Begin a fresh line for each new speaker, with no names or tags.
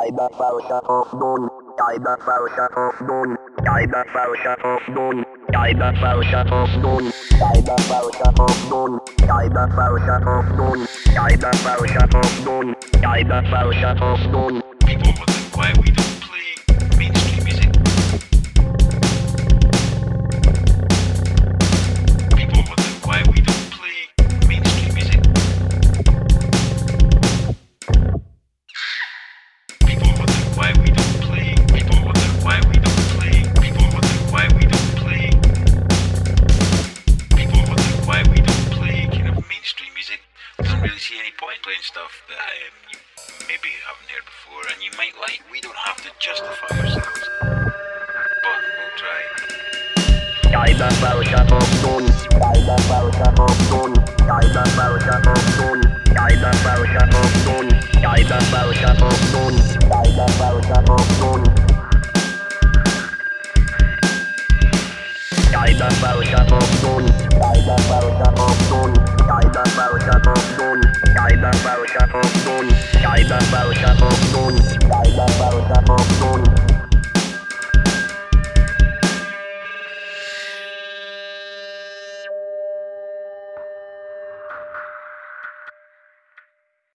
why we don't play mainstream music. People wonder why we don't play mainstream music. People wonder why we don't play. People wonder why we don't play. People wonder why we don't play. People wonder why we don't play kind of mainstream music. We don't really see any point playing stuff that you maybe haven't heard before and you might like. We don't have to justify ourselves, but we'll try.
Sky